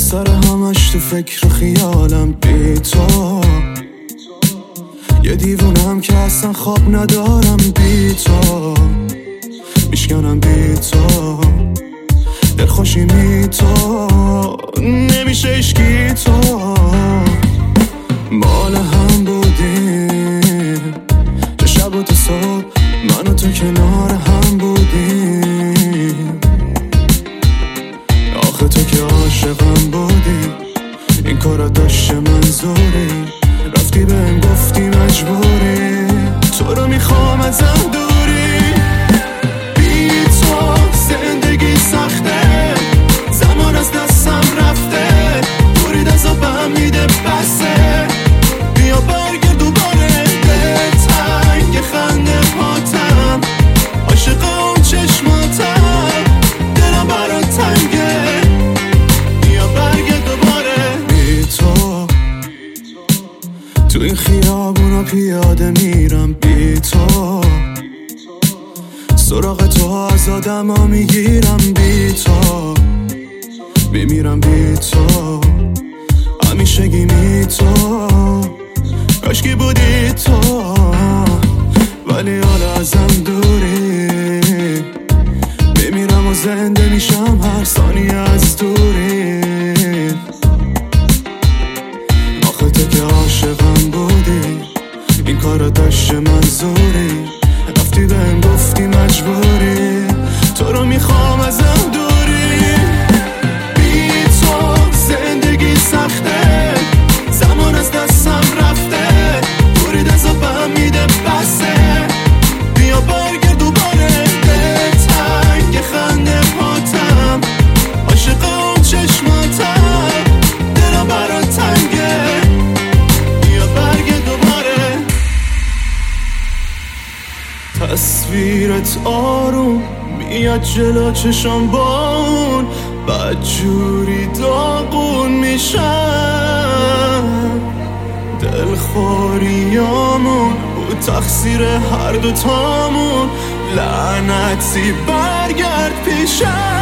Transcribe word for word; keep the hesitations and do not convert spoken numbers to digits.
سر همش تو فکر و خیالم بی تو، یه دیوونم که اصلا خواب ندارم بی تو، میشکنم بی تو، دلخوشی می تو، نمیشه اشکی تو. مال هم بودیم چه شب و تا صبح، من و تو کنار هم بودیم. آخه تو که عاشقم بودی، این کارا داشته منظوری، رفتی بهم گفتی مجبوری، تو رو میخوام ازم دوری. بی تو زندگی سخته، زمان از دستم رفته، دوری دستم میده بسه، بیا برگرد دوباره به تنگ خنده پاتم، عاشق اون چشماتم، دلم برات تنگه، بیا برگرد دوباره. بی تو تو این خیابونا پیاده میرم بی تو، سراغ تو از آدم ها میگیرم بی تو، میمیرم بی تو، همیشگی می تو، کاشکی بودی تو، ولی حالا ازم دوری، میمیرم و زنده میشم هر ثانیه از دوری. آخه تو که عاشقم بودی، این کارا داشته منظوری، رفتی بهم گفتی مجبوری، تو رو میخوام ازم دوری. بی تو زندگی سخته، زمان از دستم رفته، دوری دستم میده بسه، بیا برگرد دوباره به تنگ خنده پاتم، عاشق اون چشماتم، دلم برات تنگه، بیا برگرد دوباره. تصویرت آروم میاد جلو چشم بون، بدجوری داغون میشم، دلخوریامون بود تقصیر هر دوتامون، لعنتی برگرد پیشم.